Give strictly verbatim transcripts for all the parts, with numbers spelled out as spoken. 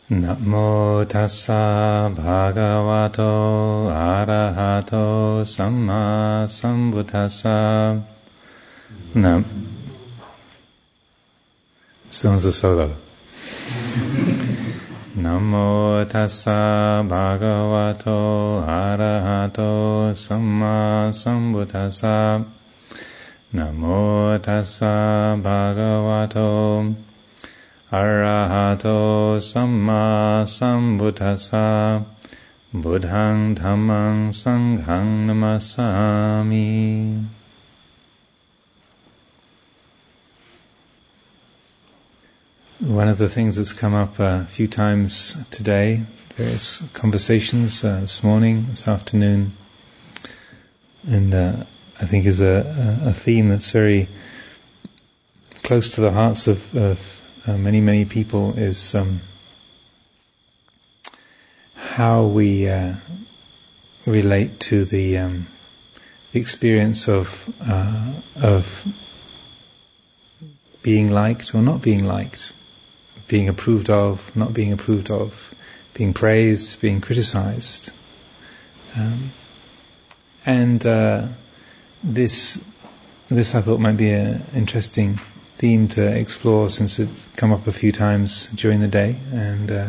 Namo tassa bhagavato arahato samma sambuddhassa. Nam. This one's a solo. Namo tassa bhagavato arahato samma sambuddhassa. Namo tassa bhagavato arahato samma sambuddhassa. Buddhang dhammang sanghang namasami. One of the things that's come up a few times today, various conversations uh, this morning, this afternoon, and uh, I think is a, a theme that's very close to the hearts of, of uh, many, many people, is um, how we uh, relate to the um, the experience of uh, of being liked or not being liked, being approved of, not being approved of, being praised, being criticized. Um, and uh, this this I thought might be an interesting theme to explore, since it's come up a few times during the day, and uh,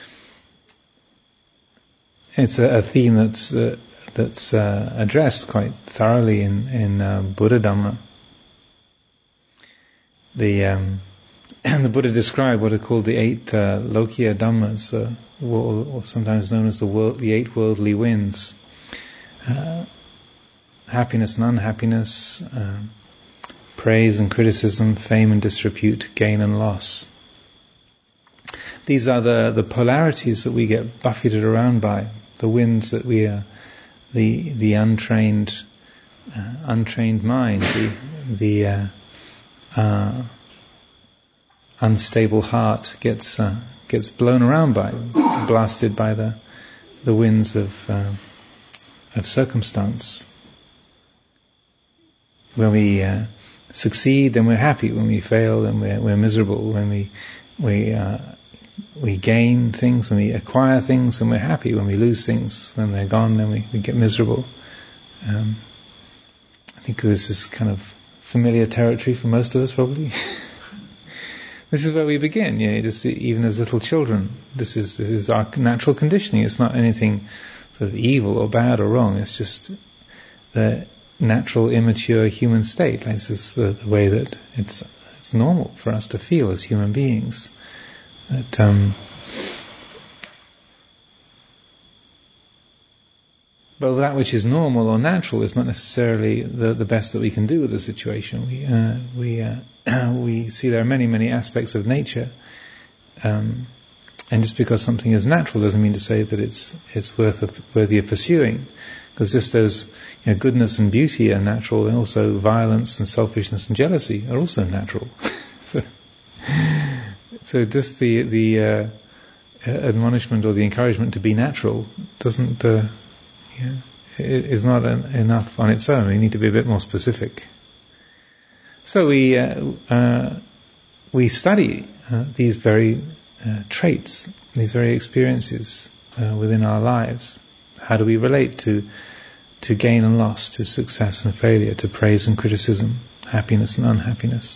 it's a, a theme that's uh, that's uh, addressed quite thoroughly in in uh, Buddha Dhamma. The um, And the Buddha described what are called the eight uh, Lokiya Dhammas, uh, or, or sometimes known as the world, the eight worldly winds. Uh, happiness and unhappiness, uh, praise and criticism, fame and disrepute, gain and loss. These are the, the polarities that we get buffeted around by, the winds that we are, the the untrained, uh, untrained mind, the the uh, uh, unstable heart gets uh, gets blown around by, blasted by the the winds of uh, of circumstance. When we uh, succeed, then we're happy. When we fail, then we're we're miserable. When we we uh, we gain things, when we acquire things, then we're happy. When we lose things, when they're gone, then we, we get miserable. Um, I think this is kind of familiar territory for most of us, probably. This is where we begin, you know, just even as little children. This is this is our natural conditioning. It's not anything sort of evil or bad or wrong. It's just the natural, immature human state. This is the, the way that it's it's normal for us to feel as human beings. That um, but that which is normal or natural is not necessarily the, the best that we can do with the situation. We uh, we uh, we see there are many many aspects of nature, um, and just because something is natural doesn't mean to say that it's it's worth of, worthy of pursuing. Because just as, you know, goodness and beauty are natural, and also violence and selfishness and jealousy are also natural. so, so just the the uh, admonishment or the encouragement to be natural doesn't. Uh, Yeah, it is not an, enough on its own. We need to be a bit more specific. So we uh, uh, we study uh, these very uh, traits, these very experiences uh, within our lives. How do we relate to to gain and loss, to success and failure, to praise and criticism, happiness and unhappiness?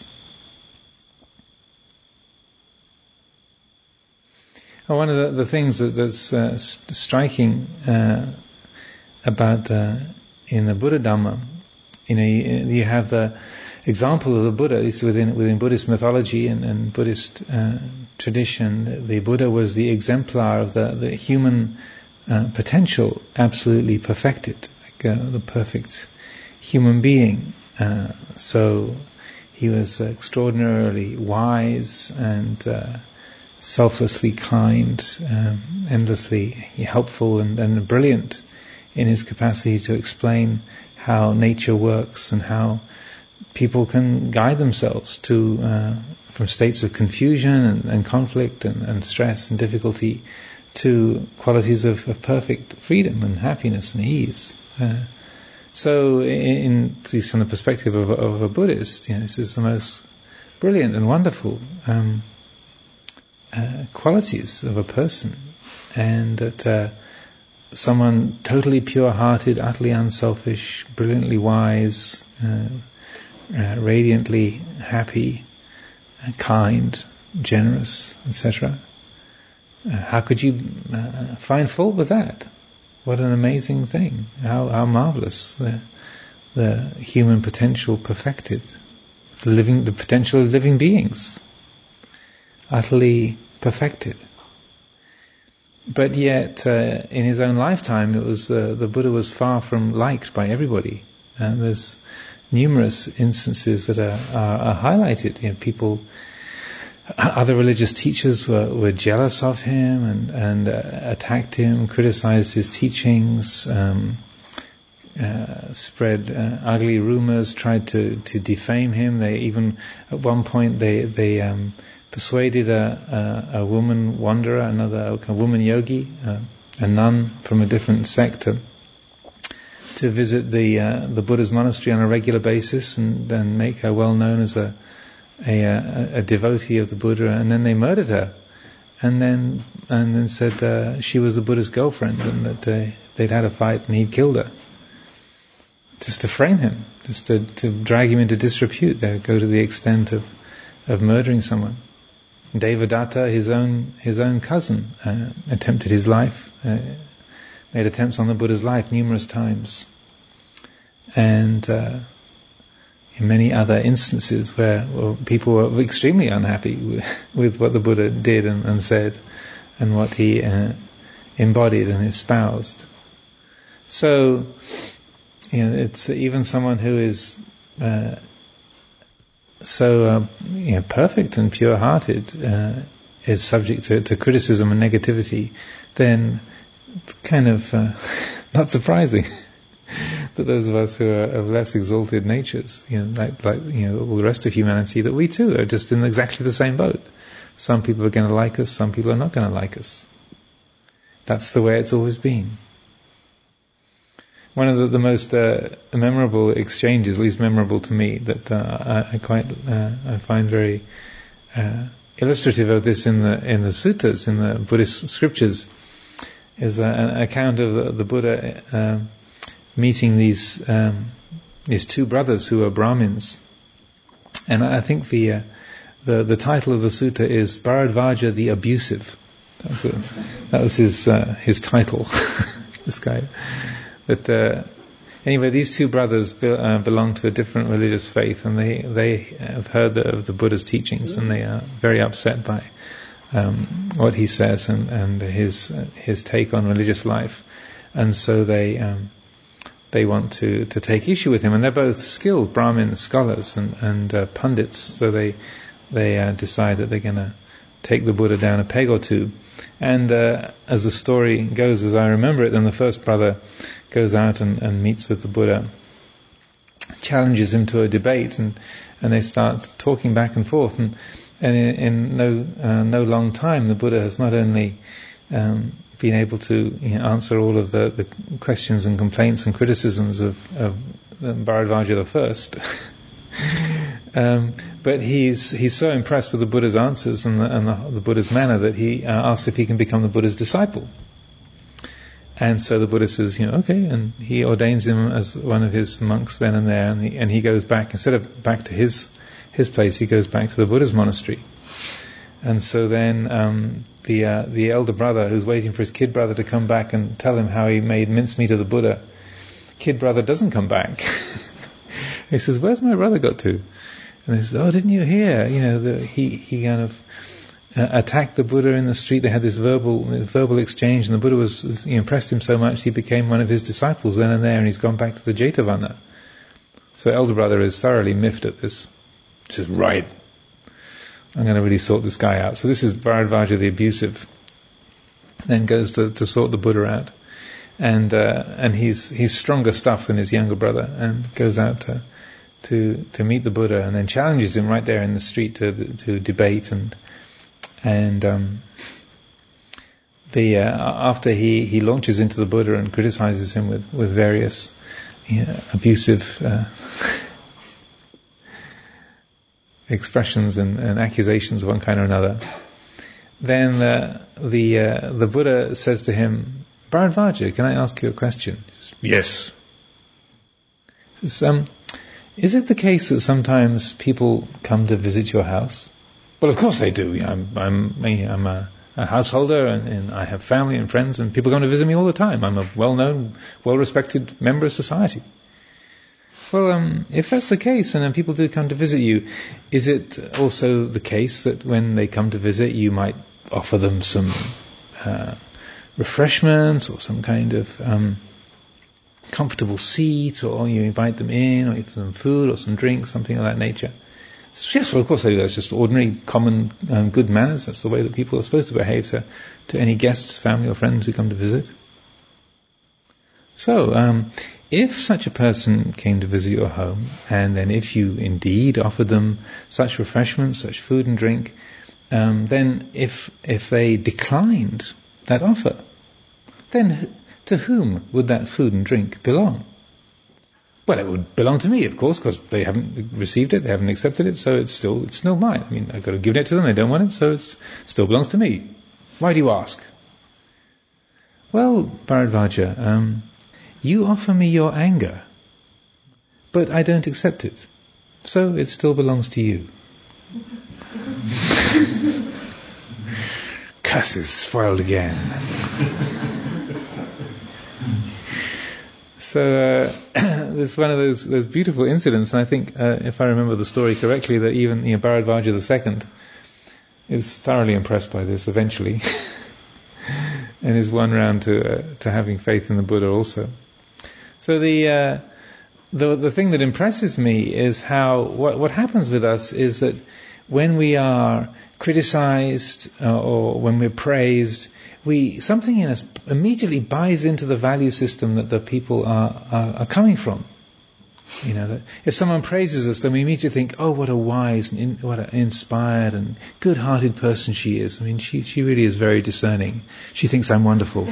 Well, one of the, the things that, that's uh, st- striking. Uh, about uh, in the Buddha Dhamma, you know, you, you have the example of the Buddha. It's within within Buddhist mythology and, and Buddhist uh, tradition. The Buddha was the exemplar of the, the human uh, potential, absolutely perfected, like uh, the perfect human being. Uh, so he was extraordinarily wise and uh, selflessly kind, um, endlessly helpful and, and brilliant in his capacity to explain how nature works and how people can guide themselves to uh, from states of confusion and, and conflict and, and stress and difficulty to qualities of, of perfect freedom and happiness and ease. Uh, so, in, at least from the perspective of, of a Buddhist, you know, this is the most brilliant and wonderful um, uh, qualities of a person, and that uh, someone totally pure-hearted, utterly unselfish, brilliantly wise, uh, uh, radiantly happy, uh, kind, generous, et cetera. Uh, how could you uh, find fault with that? What an amazing thing! How how marvelous the the human potential perfected, the living the potential of living beings, utterly perfected. But yet, uh, in his own lifetime, it was uh, the Buddha was far from liked by everybody. And there's numerous instances that are, are, are highlighted. You know, people, other religious teachers were, were jealous of him and, and uh, attacked him, criticized his teachings, um, uh, spread uh, ugly rumors, tried to, to defame him. They even, at one point, they they um, persuaded a, a, a woman wanderer, another a woman yogi, uh, a nun from a different sector, to visit the uh, the Buddha's monastery on a regular basis and then make her well known as a, a a devotee of the Buddha. And then they murdered her, and then and then said uh, she was the Buddha's girlfriend, and that uh, they'd had a fight and he'd killed her, just to frame him, just to, to drag him into disrepute. They would go to the extent of of murdering someone. Devadatta, his own his own cousin, uh, attempted his life, uh, made attempts on the Buddha's life numerous times, and uh, in many other instances where well, people were extremely unhappy with, with what the Buddha did and, and said, and what he uh, embodied and espoused. So, you know, it's even someone who is uh, so uh, you know, perfect and pure-hearted uh, is subject to, to criticism and negativity, then it's kind of uh, not surprising that those of us who are of less exalted natures, you know, like, like you know, all the rest of humanity, that we too are just in exactly the same boat. Some people are going to like us, some people are not going to like us. That's the way it's always been. One of the, the most uh, memorable exchanges, at least memorable to me, that uh, I, I quite uh, I find very uh, illustrative of this in the in the suttas, in the Buddhist scriptures, is uh, an account of the, the Buddha uh, meeting these um, these two brothers who are Brahmins, and I think the uh, the the title of the sutta is Bharadvaja the Abusive. That was, a, that was his uh, his title. This guy. But uh, anyway, these two brothers be, uh, belong to a different religious faith, and they they have heard the, of the Buddha's teachings, and they are very upset by um, what he says and, and his uh, his take on religious life, and so they um, they want to, to take issue with him. And they're both skilled Brahmin scholars and and uh, pundits, so they they uh, decide that they're going to take the Buddha down a peg or two. And uh, as the story goes, as I remember it, then the first brother goes out and, and meets with the Buddha, challenges him to a debate, and, and they start talking back and forth. And, and in, in no uh, no long time, the Buddha has not only um, been able to you know, answer all of the, the questions and complaints and criticisms of, of Bharadvaja the first, um, but he's he's so impressed with the Buddha's answers and the, and the, the Buddha's manner that he uh, asks if he can become the Buddha's disciple. And so the Buddha says, you know, okay, and he ordains him as one of his monks then and there, and he, and he goes back, instead of back to his his place, he goes back to the Buddha's monastery. And so then um, the uh, the elder brother, who's waiting for his kid brother to come back and tell him how he made mincemeat of the Buddha, kid brother doesn't come back. He says, where's my brother got to? And he says, oh, didn't you hear? You know, the, he he kind of uh, attacked the Buddha in the street. They had this verbal verbal exchange, and the Buddha was, was you know, impressed him so much he became one of his disciples then and there, and he's gone back to the Jetavana. So elder brother is thoroughly miffed at this. He says, right, I'm going to really sort this guy out. So this is Bharadvaja the Abusive. Then goes to, to sort the Buddha out, and uh, and he's he's stronger stuff than his younger brother, and goes out to to to meet the Buddha, and then challenges him right there in the street to to debate, and and um, the uh, after he, he launches into the Buddha and criticizes him with with various you know, abusive uh, expressions and, and accusations of one kind or another, then uh, the uh, the Buddha says to him, Bharadvaja, can I ask you a question? Says, yes. Says, um, is it the case that sometimes people come to visit your house? Well, of course they do. I'm I'm I'm a, a householder, and, and I have family and friends, and people come to visit me all the time. I'm a well-known, well-respected member of society. Well, um, if that's the case, and then people do come to visit you, is it also the case that when they come to visit, you might offer them some uh, refreshments or some kind of um, comfortable seat, or you invite them in, or give them food or some drink, something of that nature? So, yes, well, of course I do. That's just ordinary, common, um, good manners. That's the way that people are supposed to behave to, to any guests, family or friends who come to visit. So, um, if such a person came to visit your home, and then if you indeed offered them such refreshments, such food and drink, um, then if if they declined that offer, then to whom would that food and drink belong? Well, it would belong to me, of course, because they haven't received it, they haven't accepted it, so it's still it's still mine. I mean, I've got to give it to them, they don't want it, so it still belongs to me. Why do you ask? Well, Bharadvaja, um, you offer me your anger, but I don't accept it, so it still belongs to you. Curses, spoiled again. So uh, there's one of those those beautiful incidents, and I think, uh, if I remember the story correctly, that even you know, Bharadvaja the second is thoroughly impressed by this eventually, and is won round to uh, to having faith in the Buddha also. So the uh, the the thing that impresses me is how what what happens with us is that when we are criticized uh, or when we're praised, we something in us immediately buys into the value system that the people are are, are coming from. You know, that if someone praises us, then we immediately think, "Oh, what a wise and in, what an inspired and good-hearted person she is." I mean, she she really is very discerning. She thinks I'm wonderful.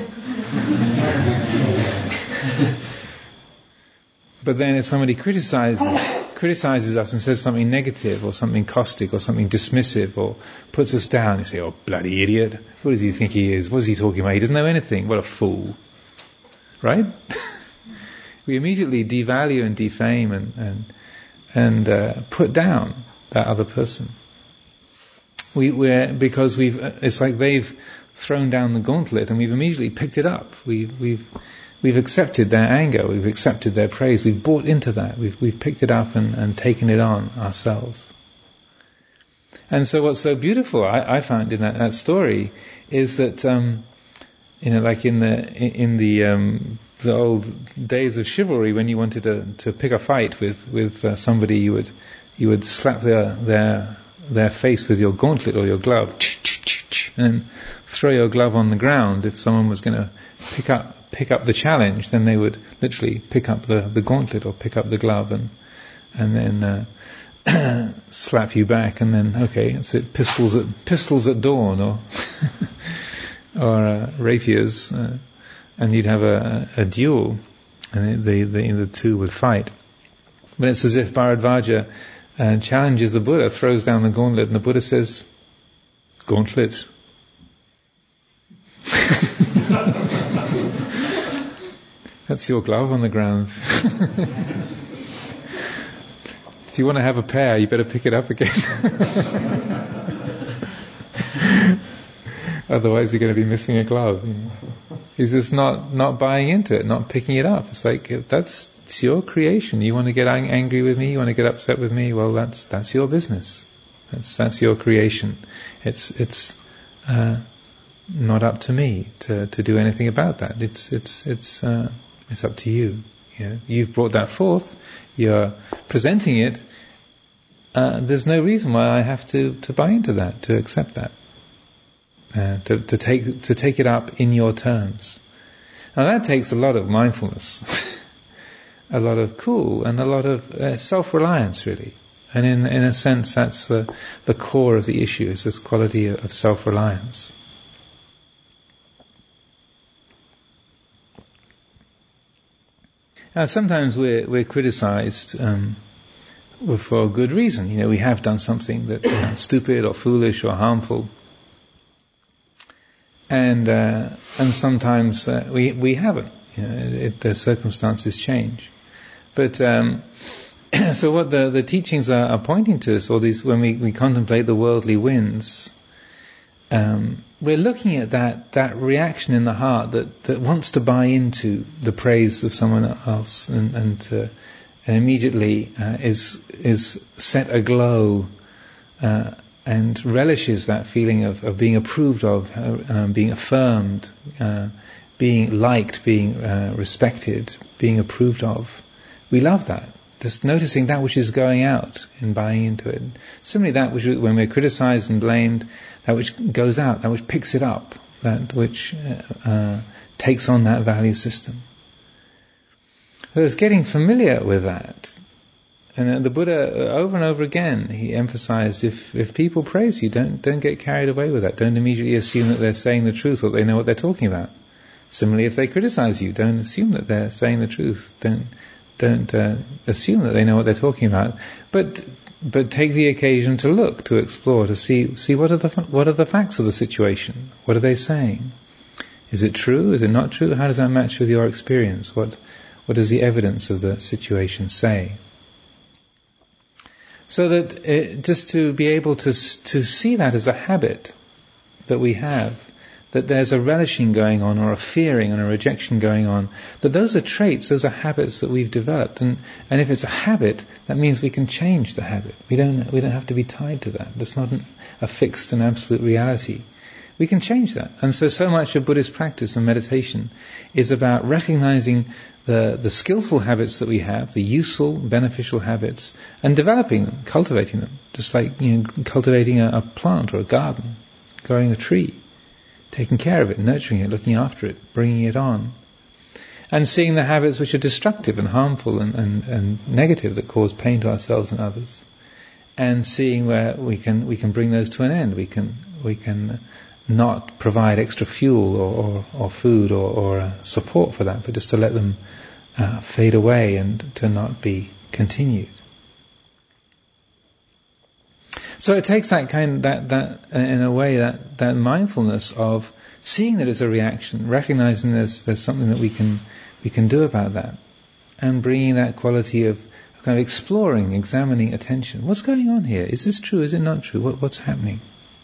But then if somebody criticizes criticizes us and says something negative or something caustic or something dismissive or puts us down, you say, "Oh, bloody idiot. What does he think he is? What is he talking about? He doesn't know anything. What a fool." Right? We immediately devalue and defame and and, and uh, put down that other person. We, we're, because we've, it's like they've thrown down the gauntlet and we've immediately picked it up. We, we've We've accepted their anger, we've accepted their praise, we've bought into that, we've we've picked it up and, and taken it on ourselves. And so what's so beautiful, I, I found in that, that story, is that, um, you know, like in the in the um, the old days of chivalry, when you wanted to, to pick a fight with with uh, somebody, you would you would slap their their their face with your gauntlet or your glove, and throw your glove on the ground. If someone was going to pick up pick up the challenge, then they would literally pick up the, the gauntlet or pick up the glove and and then uh, slap you back, and then okay, that's it, pistols at pistols at dawn, or or uh, rapiers, uh, and you'd have a, a duel, and the, the the two would fight. But it's as if Bharadvaja uh, challenges the Buddha, throws down the gauntlet, and the Buddha says, "Gauntlet." That's your glove on the ground. If you want to have a pair, you better pick it up again. Otherwise you're going to be missing a glove. You know. He's just not, not buying into it, not picking it up. It's like, that's it's your creation. You want to get ang- angry with me, you want to get upset with me, well that's that's your business. That's that's your creation. It's it's uh, not up to me to, to do anything about that. It's it's it's uh, it's up to you. You know, you've brought that forth. You're presenting it. Uh, there's no reason why I have to, to buy into that, to accept that, uh, to, to take to take it up in your terms. Now that takes a lot of mindfulness, a lot of cool, and a lot of uh, self-reliance, really. And in in a sense, that's the the core of the issue, is this quality of self-reliance. Now, sometimes we're we're criticised um, for a good reason. You know, we have done something that's you know, stupid or foolish or harmful, and uh, and sometimes uh, we we haven't. You know, it, it, the circumstances change. But um, so what the the teachings are, are pointing to us, all these when we, we contemplate the worldly winds, um, we're looking at that that reaction in the heart that, that wants to buy into the praise of someone else, and and, to, and immediately uh, is is set aglow. Uh, and relishes that feeling of, of being approved of, uh, um, being affirmed, uh, being liked, being uh, respected, being approved of. We love that. Just noticing that which is going out and buying into it. Similarly, that which, when we're criticized and blamed, that which goes out, that which picks it up, that which uh, uh, takes on that value system. So it's getting familiar with that. And the Buddha, over and over again, he emphasized, if, if people praise you, don't don't get carried away with that. Don't immediately assume that they're saying the truth or they know what they're talking about. Similarly, if they criticize you, don't assume that they're saying the truth. Don't don't uh, assume that they know what they're talking about. But but take the occasion to look, to explore, to see see what are the what are the facts of the situation. What are they saying? Is it true? Is it not true? How does that match with your experience? What what does the evidence of the situation say? So that it, just to be able to to see that as a habit that we have, that there's a relishing going on, or a fearing and a rejection going on, that those are traits, those are habits that we've developed, and and if it's a habit, that means we can change the habit. We don't we don't have to be tied to that. That's not an, a fixed and absolute reality. We can change that. And so, so much of Buddhist practice and meditation is about recognizing the, the skillful habits that we have, the useful, beneficial habits, and developing them, cultivating them. Just like, you know, cultivating a, a plant or a garden, growing a tree, taking care of it, nurturing it, looking after it, bringing it on. And seeing the habits which are destructive and harmful and, and, and negative, that cause pain to ourselves and others. And seeing where we can we can bring those to an end. We can we can not provide extra fuel or, or, or food or, or uh, support for that, but just to let them uh, fade away and to not be continued. So it takes that kind, that that uh, in a way that that mindfulness of seeing that as a reaction, recognizing there's there's something that we can we can do about that, and bringing that quality of kind of exploring, examining attention. What's going on here? Is this true? Is it not true? What, what's happening?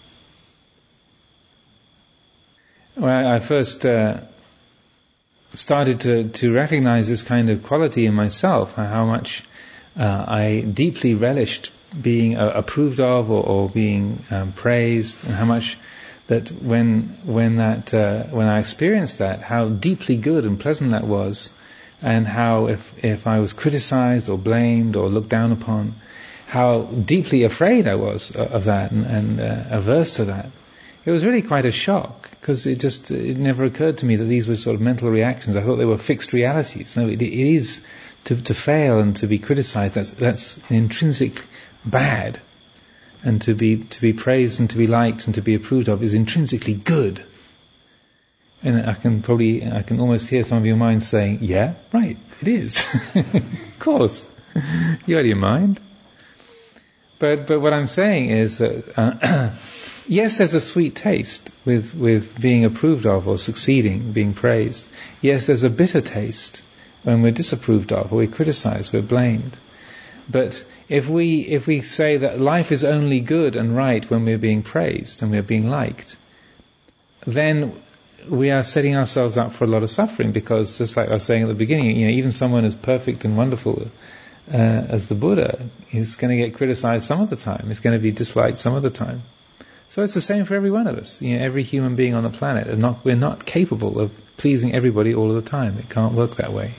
Well, I first uh, started to, to recognize this kind of quality in myself, how much uh, I deeply relished being uh, approved of or, or being um, praised, and how much that when when that uh, when I experienced that, how deeply good and pleasant that was, and how if if I was criticized or blamed or looked down upon, how deeply afraid I was of that and, and uh, averse to that. It was really quite a shock, because it just it never occurred to me that these were sort of mental reactions. I thought they were fixed realities. No, it, it is to to fail and to be criticized. That's that's an intrinsic bad, and to be to be praised and to be liked and to be approved of is intrinsically good. And I can probably I can almost hear some of your minds saying, "Yeah, right, it is." Of course, you out of your mind. But but what I'm saying is that uh, yes, there's a sweet taste with with being approved of or succeeding, being praised. Yes, there's a bitter taste when we're disapproved of or we're criticized, we're blamed. But if we if we say that life is only good and right when we're being praised and we're being liked, then we are setting ourselves up for a lot of suffering, because just like I was saying at the beginning, you know, even someone as perfect and wonderful uh, as the Buddha is going to get criticized some of the time. It's going to be disliked some of the time. So it's the same for every one of us. You know, every human being on the planet, and not we're not capable of pleasing everybody all of the time. It can't work that way.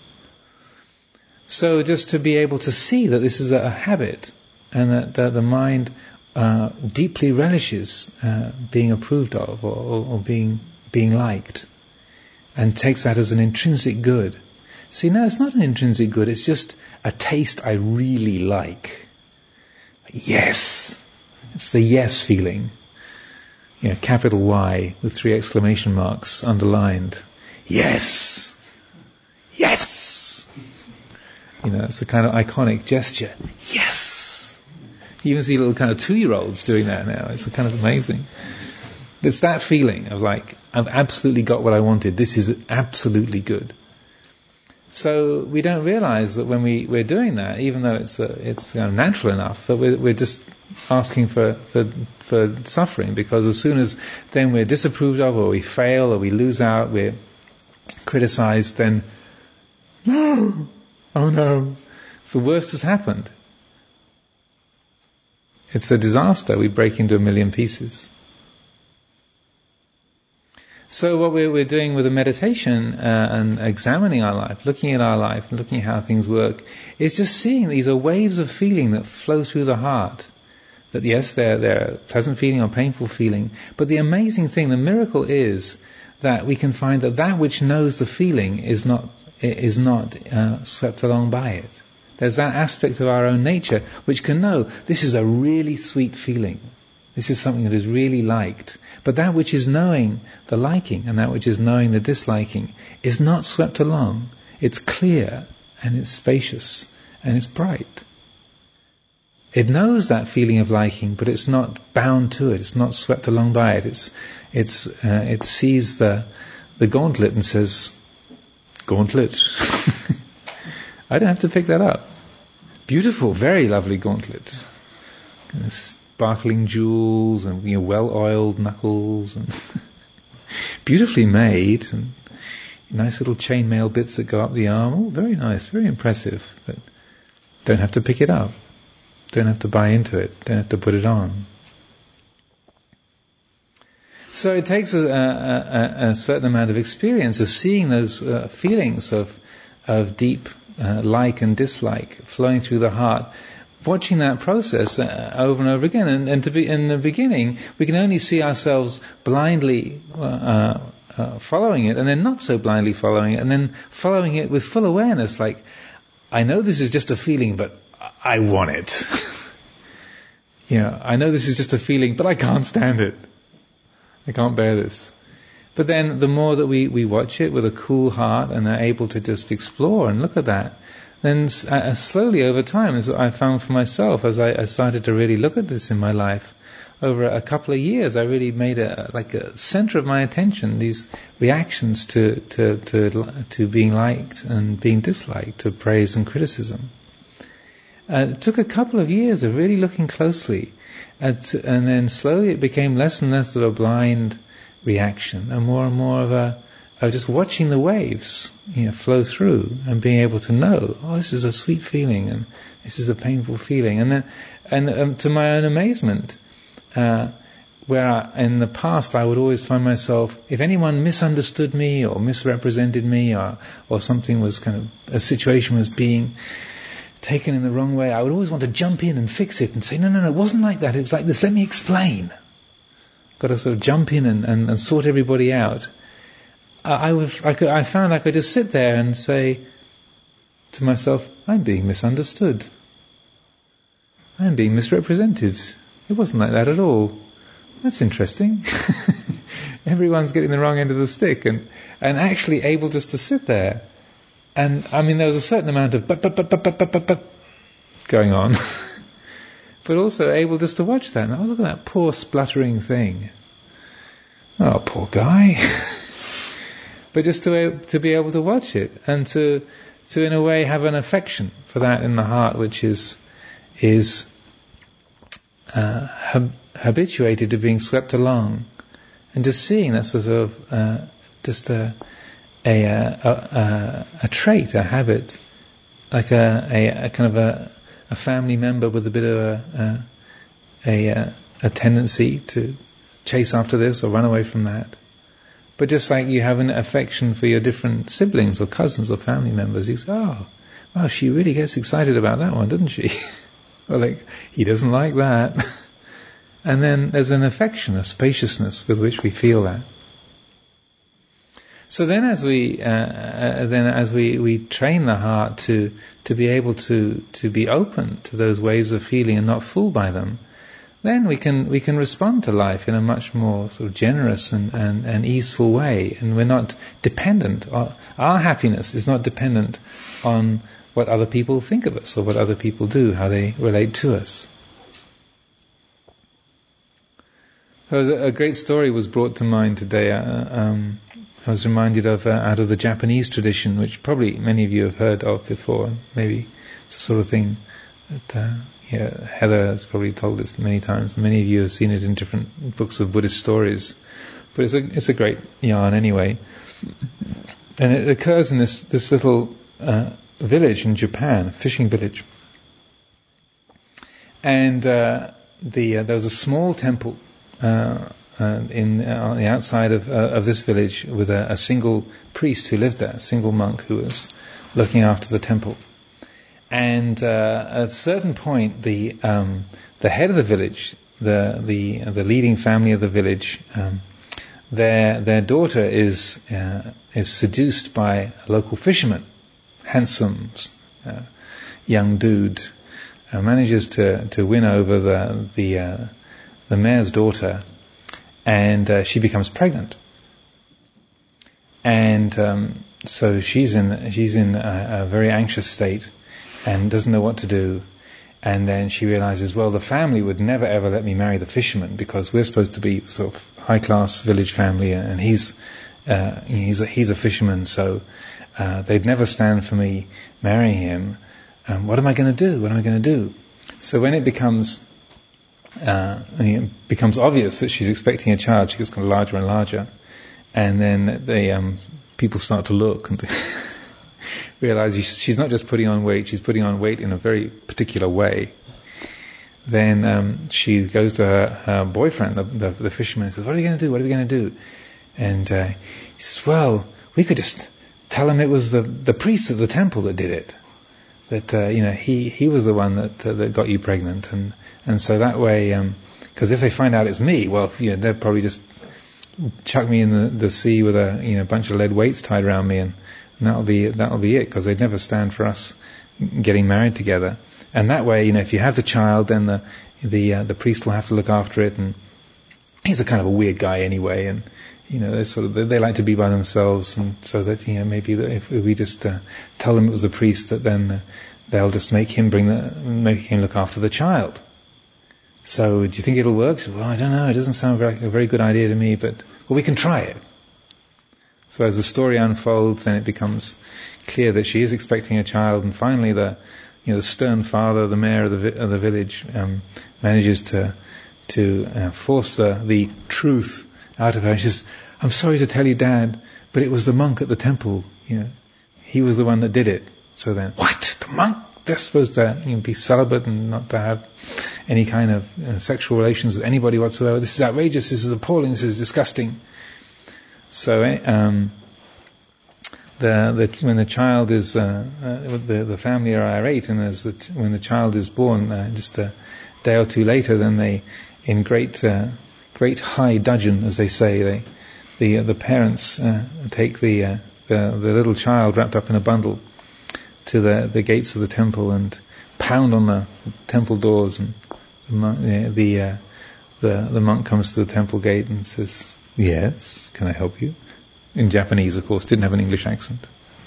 So just to be able to see that this is a, a habit, and that, that the mind uh, deeply relishes uh, being approved of or, or, or being being liked, and takes that as an intrinsic good. See, no, it's not an intrinsic good, it's just a taste I really like. Yes! It's the yes feeling. You know, capital Y with three exclamation marks underlined. Yes! Yes! You know, it's a kind of iconic gesture. Yes! You even see little kind of two-year-olds doing that now. It's kind of amazing. It's that feeling of like, I've absolutely got what I wanted. This is absolutely good. So we don't realize that when we, we're doing that, even though it's uh, it's you know, natural enough, that we're, we're just asking for, for for suffering, because as soon as then we're disapproved of, or we fail, or we lose out, we're criticized, then no, oh no, it's the worst has happened. It's a disaster. We break into a million pieces. So what we're, we're doing with the meditation uh, and examining our life, looking at our life, and looking at how things work, is just seeing these are waves of feeling that flow through the heart. That yes, they're, they're a pleasant feeling or painful feeling, but the amazing thing, the miracle is that we can find that that which knows the feeling is not is not uh, swept along by it. There's that aspect of our own nature which can know this is a really sweet feeling. This is something that is really liked. But that which is knowing the liking and that which is knowing the disliking is not swept along. It's clear and it's spacious and it's bright. It knows that feeling of liking, but it's not bound to it. It's not swept along by it. It's, it's, uh, it sees the, the gauntlet and says, "Gauntlet." I don't have to pick that up. Beautiful, very lovely gauntlet. Sparkling jewels and you know, well-oiled knuckles and beautifully made and nice little chainmail bits that go up the arm. Oh, very nice, very impressive. But don't have to pick it up. Don't have to buy into it. Don't have to put it on. So it takes a, a, a certain amount of experience of seeing those uh, feelings of of deep uh, like and dislike flowing through the heart, watching that process uh, over and over again. And, and to be in the beginning, we can only see ourselves blindly uh, uh, following it, and then not so blindly following it, and then following it with full awareness, like, I know this is just a feeling, but I want it. Yeah, I know this is just a feeling, but I can't stand it. I can't bear this. But then the more that we, we watch it with a cool heart and are able to just explore and look at that, then uh, slowly over time, as I found for myself, as I, I started to really look at this in my life, over a couple of years, I really made a like a center of my attention these reactions to to to, to being liked and being disliked, to praise and criticism. Uh, it took a couple of years of really looking closely, at, and then slowly it became less and less of a blind reaction, and more and more of a of just watching the waves, you know, flow through, and being able to know, oh, this is a sweet feeling, and this is a painful feeling, and then, and um, to my own amazement, uh, where I, in the past I would always find myself, if anyone misunderstood me or misrepresented me, or or something was kind of a situation was being taken in the wrong way, I would always want to jump in and fix it and say, no, no, no, it wasn't like that. It was like this. Let me explain. Got to sort of jump in and, and, and sort everybody out. I, would, I, could, I found I could just sit there and say to myself, I'm being misunderstood. I'm being misrepresented. It wasn't like that at all. That's interesting. Everyone's getting the wrong end of the stick, and, and actually able just to sit there. And I mean, there was a certain amount of but, but, but, but, but, but, but, but going on. But also able just to watch that. And, oh, look at that poor spluttering thing. Oh, poor guy. But just to to be able to watch it, and to to in a way have an affection for that in the heart, which is is uh, hab- habituated to being swept along, and just seeing that sort of uh, just a a, a a a trait, a habit, like a a, a kind of a a family member with a bit of a a, a a tendency to chase after this or run away from that. But just like you have an affection for your different siblings or cousins or family members, you say, oh, wow, she really gets excited about that one, doesn't she? Or like, he doesn't like that. And then there's an affection, a spaciousness with which we feel that. So then as we, uh, uh, then as we, we train the heart to, to be able to, to be open to those waves of feeling and not fooled by them, then we can we can respond to life in a much more sort of generous and, and, and easeful way, and we're not dependent. Our, our happiness is not dependent on what other people think of us or what other people do, how they relate to us. There was a, a great story was brought to mind today. Uh, um, I was reminded of uh, out of the Japanese tradition, which probably many of you have heard of before. Maybe it's the sort of thing that uh, yeah, Heather has probably told us many times. Many of you have seen it in different books of Buddhist stories. But it's a it's a great yarn anyway. And it occurs in this this little uh, village in Japan, a fishing village. And uh, the uh, there was a small temple uh, uh, in uh, on the outside of uh, of this village with a, a single priest who lived there, a single monk who was looking after the temple. And uh, at a certain point, the um, the head of the village, the the the leading family of the village, um, their their daughter is uh, is seduced by a local fisherman, handsome uh, young dude. Uh, manages to, to win over the the uh, the mayor's daughter, and uh, she becomes pregnant. And um, so she's in she's in a, a very anxious state, and doesn't know what to do. And then she realizes, well, the family would never ever let me marry the fisherman because we're supposed to be sort of high class village family, and he's uh, he's a, he's a fisherman, so uh, they'd never stand for me marrying him. Um, what am I going to do? What am I going to do? So when it becomes uh, it becomes obvious that she's expecting a child, she gets kind of larger and larger, and then they um, people start to look and realize she's not just putting on weight; she's putting on weight in a very particular way. Then um, she goes to her, her boyfriend, the, the, the fisherman, and says, "What are we going to do? What are we going to do?" And uh, he says, "Well, we could just tell him it was the the priest at the temple that did it." That uh, you know he, he was the one that uh, that got you pregnant, and and so that way, because um, if they find out it's me, well, you know, they'll probably just chuck me in the, the sea with a you know bunch of lead weights tied around me, and, and that'll be that'll be it, because they'd never stand for us getting married together. And that way, you know, if you have the child, then the the uh, the priest will have to look after it, and he's a kind of a weird guy anyway, and you know, they sort of they, they like to be by themselves, and so that you know maybe if we just uh, tell them it was the priest, that then uh, they'll just make him bring the make him look after the child. So do you think it'll work? Well, I don't know. It doesn't sound like a very good idea to me, but well, we can try it. So as the story unfolds, then it becomes clear that she is expecting a child, and finally the you know the stern father, the mayor of the vi- of the village, um, manages to to uh, force the the truth out of her. She says, "I'm sorry to tell you, Dad, but it was the monk at the temple. You know, he was the one that did it." So then, what? The monk? They're supposed to you know, be celibate and not to have any kind of uh, sexual relations with anybody whatsoever. This is outrageous. This is appalling. This is disgusting. So, um, the, the when the child is uh, uh, the the family are irate, and as the t- when the child is born, uh, just a day or two later, then they, in great uh, great high dudgeon, as they say, they the uh, the parents uh, take the, uh, the the little child wrapped up in a bundle to the the gates of the temple and pound on the temple doors, and the monk, the uh, the, the monk comes to the temple gate and says, "Yes, can I help you?" In Japanese, of course, didn't have an English accent.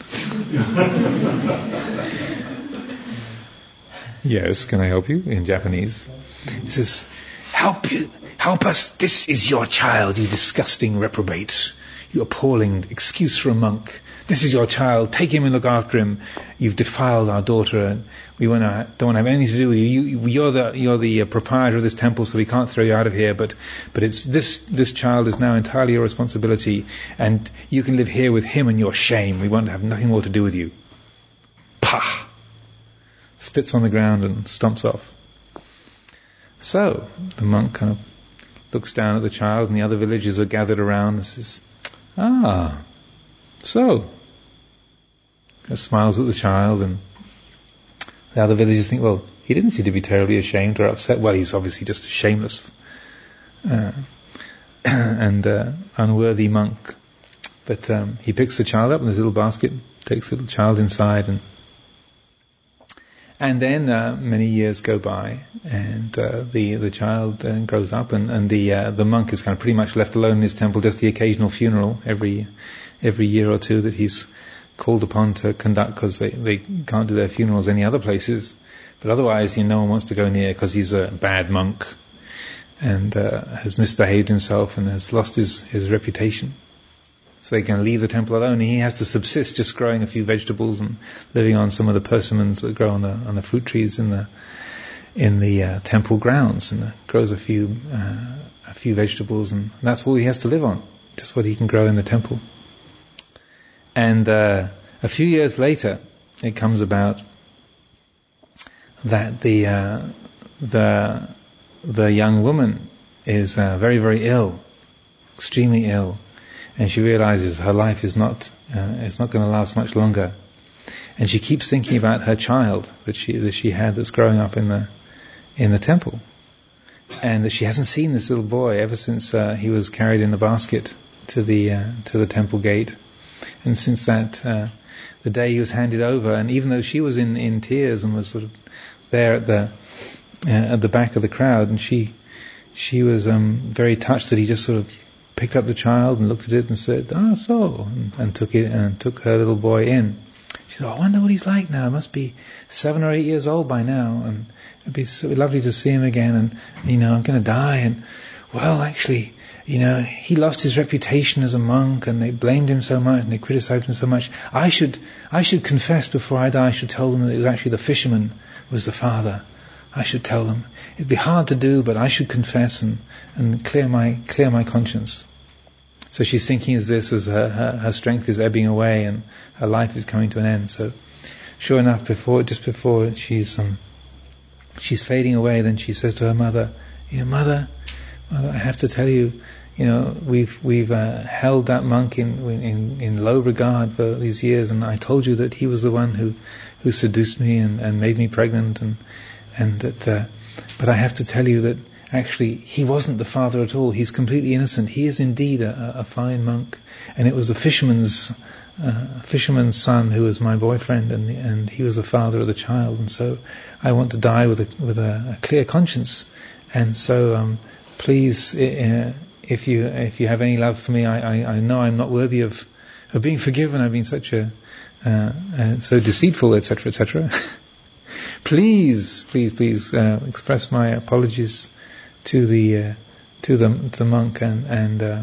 "Yes, can I help you?" in Japanese. He says, "Help you, help us, this is your child, you disgusting reprobate, you appalling excuse for a monk. This is your child, take him and look after him. You've defiled our daughter, and we want to, don't want to have anything to do with you. you you're the you're the uh, proprietor of this temple, so we can't throw you out of here, but but it's this this child is now entirely your responsibility, and you can live here with him and your shame. We want to have nothing more to do with you." Pah! Spits on the ground and stomps off. So the monk kind of looks down at the child, and the other villagers are gathered around and says, "Ah, so," smiles at the child, and the other villagers think, well, he didn't seem to be terribly ashamed or upset. Well, he's obviously just a shameless uh, and uh, unworthy monk. But um, he picks the child up in his little basket, takes the little child inside, and and then uh, many years go by, and uh, the the child uh, grows up, and, and the uh, the monk is kind of pretty much left alone in his temple, just the occasional funeral every every year or two that he's called upon to conduct, because they, they can't do their funerals any other places. But otherwise, you know, no one wants to go near because he's a bad monk. and uh, has misbehaved himself and has lost his, his reputation. So they can leave the temple alone, and he has to subsist just growing a few vegetables and living on some of the persimmons that grow on the on the fruit trees in the in the uh, temple grounds, and uh, grows a few uh, a few vegetables, and that's all he has to live on, just what he can grow in the temple. And uh, a few years later, it comes about that the uh, the the young woman is uh, very very ill, extremely ill. And she realizes her life is not uh, it's not going to last much longer, and she keeps thinking about her child that she that she had that's growing up in the in the temple, and that she hasn't seen this little boy ever since uh, he was carried in the basket to the uh, to the temple gate, and since that uh, the day he was handed over, and even though she was in, in tears and was sort of there at the uh, at the back of the crowd, and she she was um, very touched that he just sort of picked up the child and looked at it and said, "Ah, so," and, and took it and took her little boy in. She said, "Oh, I wonder what he's like now. He must be seven or eight years old by now, and it'd be so lovely to see him again. And you know, I'm going to die. And well, actually, you know, he lost his reputation as a monk, and they blamed him so much, and they criticized him so much. I should, I should confess before I die. I should tell them that it was actually the fisherman was the father. I should tell them. It'd be hard to do, but I should confess and, and clear my clear my conscience." So she's thinking as this as her, her, her strength is ebbing away and her life is coming to an end. So, sure enough, before just before she's um, she's fading away, then she says to her mother, "You know, mother, mother, I have to tell you, you know, we've we've uh, held that monk in, in in low regard for these years, and I told you that he was the one who who seduced me and, and made me pregnant and." And that, uh, but I have to tell you that actually he wasn't the father at all. He's completely innocent. He is indeed a, a fine monk, and it was the fisherman's uh, fisherman's son who was my boyfriend, and and he was the father of the child. And so I want to die with a with a, a clear conscience. And so um, please, uh, if you if you have any love for me, I, I, I know I'm not worthy of of being forgiven. I've been such a uh, uh, so deceitful, et cetera, et cetera. Please, please, please uh, express my apologies to the uh, to the to the monk, and and uh,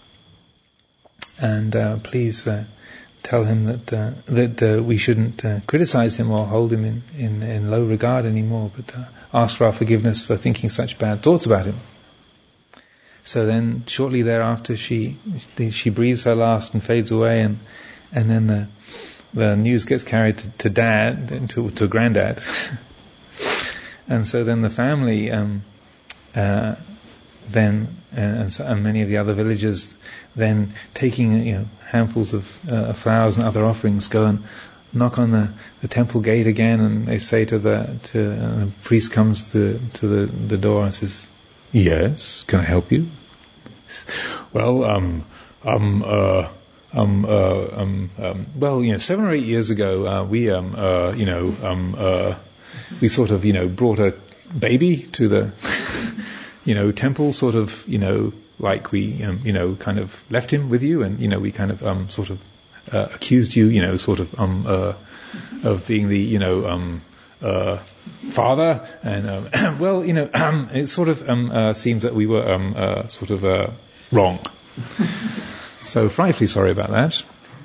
and uh, please uh, tell him that uh, that uh, we shouldn't uh, criticize him or hold him in, in, in low regard anymore, but uh, ask for our forgiveness for thinking such bad thoughts about him. So then, shortly thereafter, she she breathes her last and fades away, and and then the. The news gets carried to, to dad, to, to granddad, and so then the family, um, uh, then uh, and, so, and many of the other villagers, then taking you know handfuls of uh, flowers and other offerings, go and knock on the, the temple gate again, and they say to the to uh, the priest comes to to the, the door and says, "Yes, can I help you?" Well, um, um, uh. Um, uh, um, um, well, you know, seven or eight years ago, uh, we, um, uh, you know, um, uh, we sort of, you know, brought a baby to the, you know, temple, sort of, you know, like we, um, you know, kind of left him with you, and you know, we kind of, um, sort of uh, accused you, you know, sort of, um, uh, of being the, you know, um, uh, father, and um, well, you know, um, it sort of um, uh, seems that we were um, uh, sort of uh, wrong. So frightfully sorry about that.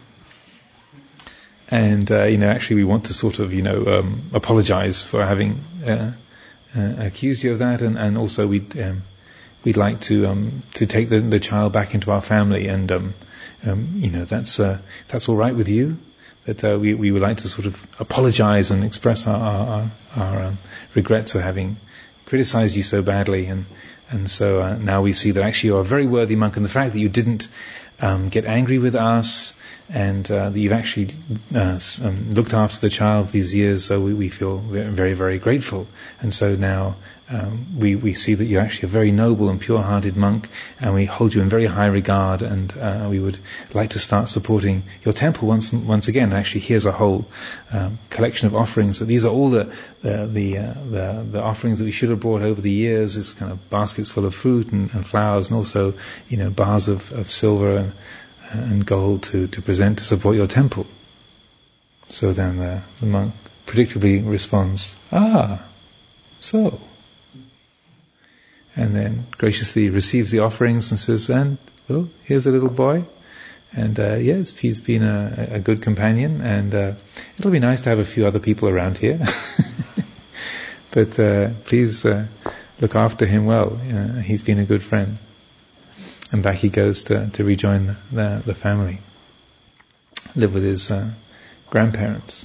And, uh, you know, actually we want to sort of, you know, um, apologize for having uh, uh, accused you of that, and, and also we'd, um, we'd like to um, to take the, the child back into our family, and, um, um, you know, that's uh, if that's all right with you, that uh, we, we would like to sort of apologize and express our, our, our um, regrets for having criticized you so badly, and, and so uh, now we see that actually you're a very worthy monk, and the fact that you didn't Um, get angry with us, and uh, that you've actually uh, um, looked after the child these years, so we, we feel very, very grateful. And so now um, we, we see that you're actually a very noble and pure-hearted monk, and we hold you in very high regard, and uh, we would like to start supporting your temple once once again. Actually, here's a whole um, collection of offerings. So these are all the the the, uh, the the offerings that we should have brought over the years. This kind of baskets full of fruit and, and flowers, and also, you know, bars of, of silver and, and gold to, to present to support your temple. So then the, the monk predictably responds, "Ah, so." and then graciously receives the offerings and says, and, oh, here's a little boy. And uh, yes, he's been a, a good companion, and uh, it'll be nice to have a few other people around here. But uh, please uh, look after him well. Uh, he's been a good friend. And back he goes to, to rejoin the, the, the family, live with his uh, grandparents.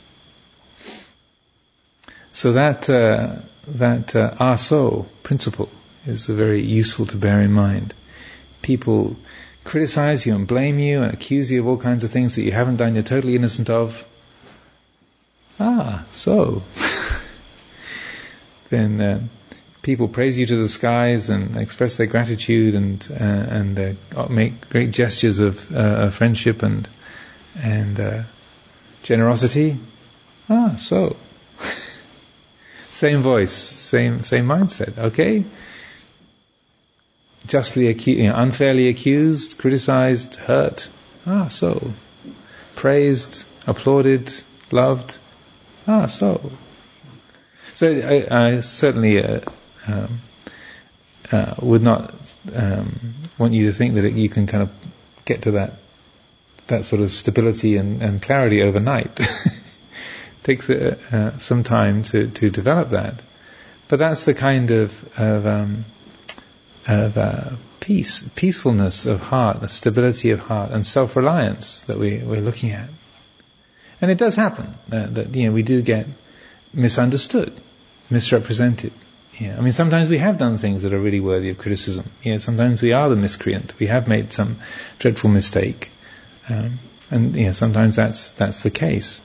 So that uh, that uh, aso principle is very useful to bear in mind. People criticize you and blame you and accuse you of all kinds of things that you haven't done, you're totally innocent of. Ah, so. Then uh, people praise you to the skies and express their gratitude and uh, and uh, make great gestures of uh, friendship and and uh, generosity. Ah, so. Same voice, same same mindset. Okay. Justly acu- you know, unfairly accused, criticized, hurt. Ah, so. Praised, applauded, loved. Ah, so. So I, I certainly uh, um, uh, would not um, want you to think that it, you can kind of get to that that sort of stability and, and clarity overnight. It takes uh, uh, some time to, to develop that. But that's the kind of of, um, of uh, peace, peacefulness of heart, the stability of heart, and self-reliance that we, we're looking at. And it does happen uh, that you know we do get misunderstood, misrepresented. Yeah, I mean, sometimes we have done things that are really worthy of criticism. You know, sometimes we are the miscreant. We have made some dreadful mistake, um, and you know, sometimes that's that's the case.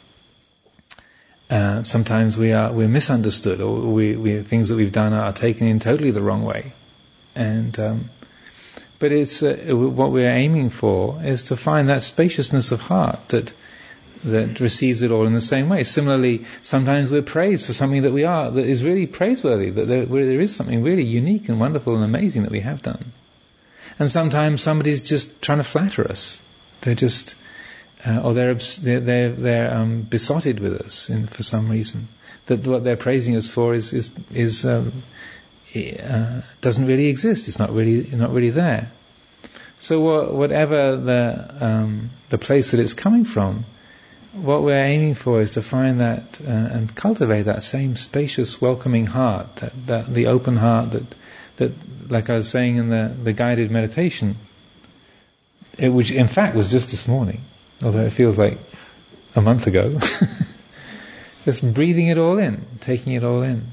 Uh, sometimes we are we're misunderstood, or we, we things that we've done are taken in totally the wrong way. And um, but it's uh, what we're aiming for is to find that spaciousness of heart that. that receives it all in the same way. Similarly, sometimes we're praised for something that we are, that is really praiseworthy, that there, where there is something really unique and wonderful and amazing that we have done. And sometimes somebody's just trying to flatter us. They're just, uh, or they're they're they're, they're um, besotted with us in, for some reason. That what they're praising us for is is is um, uh, doesn't really exist. It's not really not really there. So what, whatever the um, the place that it's coming from, what we're aiming for is to find that uh, and cultivate that same spacious, welcoming heart, that, that the open heart that, that, like I was saying in the, the guided meditation, it, which in fact was just this morning, although it feels like a month ago. Just breathing it all in, taking it all in.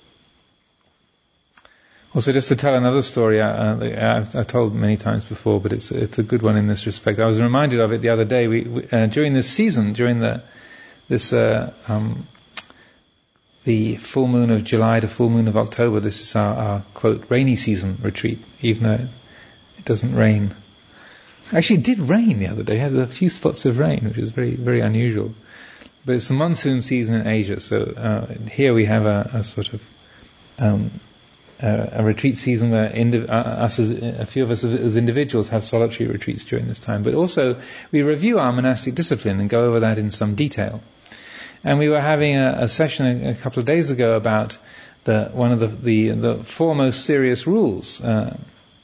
Also, just to tell another story, uh, I've, I've told many times before, but it's it's a good one in this respect. I was reminded of it the other day. We, we uh, during this season, during the this uh, um, the full moon of July to full moon of October, this is our, our quote rainy season retreat. Even though it doesn't rain, actually, it did rain the other day. It had a few spots of rain, which is very very unusual. But it's the monsoon season in Asia, so uh, here we have a, a sort of um, Uh, a retreat season where indiv- uh, us as, a few of us as individuals have solitary retreats during this time. But also we review our monastic discipline and go over that in some detail. And we were having a, a session a, a couple of days ago about the one of the the, the four most serious rules. Uh,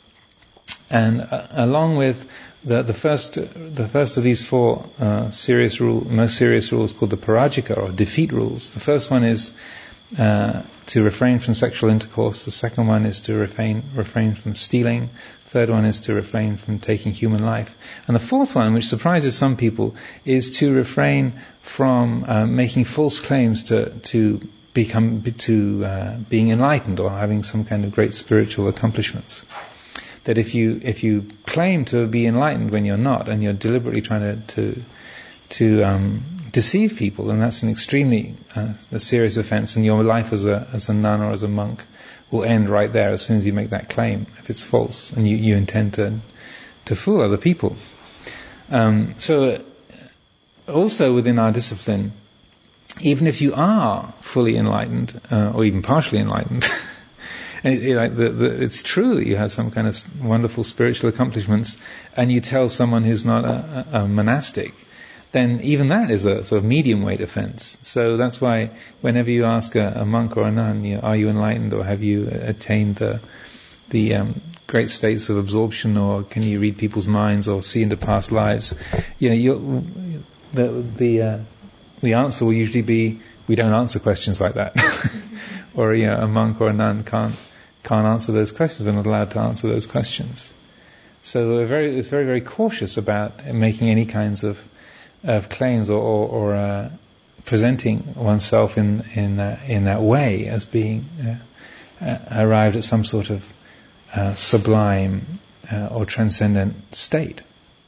and uh, along with the, the first the first of these four uh, serious rule, most serious rules called the parajika or defeat rules. The first one is Uh, to refrain from sexual intercourse. The second one is to refrain refrain from stealing. Third one is to refrain from taking human life. And the fourth one, which surprises some people, is to refrain from uh, making false claims to to become to uh, being enlightened or having some kind of great spiritual accomplishments. That if you if you claim to be enlightened when you're not, and you're deliberately trying to to to um, deceive people, and that's an extremely uh, a serious offence, and your life as a as a nun or as a monk will end right there as soon as you make that claim, if it's false and you, you intend to to fool other people. Um, so also within our discipline, even if you are fully enlightened uh, or even partially enlightened, and it, it, the, the, it's true that you have some kind of wonderful spiritual accomplishments, and you tell someone who's not a, a monastic, then even that is a sort of medium weight offence. So that's why whenever you ask a, a monk or a nun, you know, are you enlightened or have you attained the the um, great states of absorption, or can you read people's minds, or see into past lives? You know, you're, the the uh, the answer will usually be, we don't answer questions like that, or you know, a monk or a nun can't can't answer those questions. We're not allowed to answer those questions. So we're very, it's very very cautious about making any kinds of of claims, or or, or uh, presenting oneself in in uh, in that way as being uh, uh, arrived at some sort of uh, sublime uh, or transcendent state.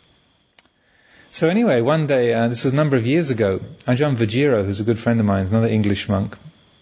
So anyway, one day, uh, this was a number of years ago, Ajahn Vajira, who's a good friend of mine, another English monk,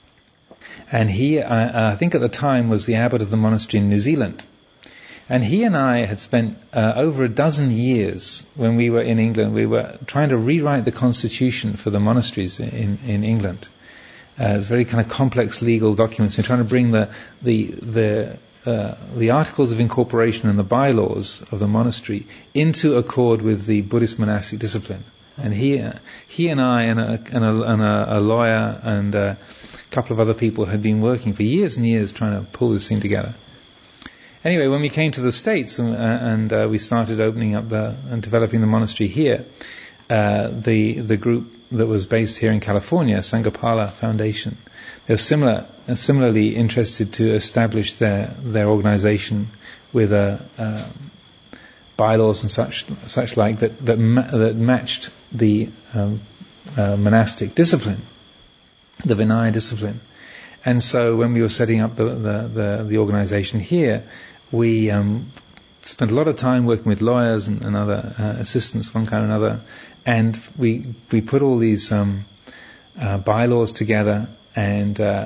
and he, uh, I think at the time, was the abbot of the monastery in New Zealand. And he and I had spent uh, over a dozen years, when we were in England, we were trying to rewrite the constitution for the monasteries in, in England. Uh, it's very kind of complex legal documents. We're trying to bring the the the uh, the articles of incorporation and the bylaws of the monastery into accord with the Buddhist monastic discipline. And he uh, he and I and a, and a, and a, a lawyer and a couple of other people had been working for years and years trying to pull this thing together. Anyway, when we came to the States and, uh, and uh, we started opening up the and developing the monastery here, uh, the the group that was based here in California, Sangapala Foundation, they were similar, uh, similarly interested to establish their their organization with a uh, bylaws and such such like that that, ma- that matched the um, uh, monastic discipline, the Vinaya discipline. And so when we were setting up the the, the, the organization here, we um, spent a lot of time working with lawyers and, and other uh, assistants, one kind or another, and we we put all these um, uh, bylaws together. And uh,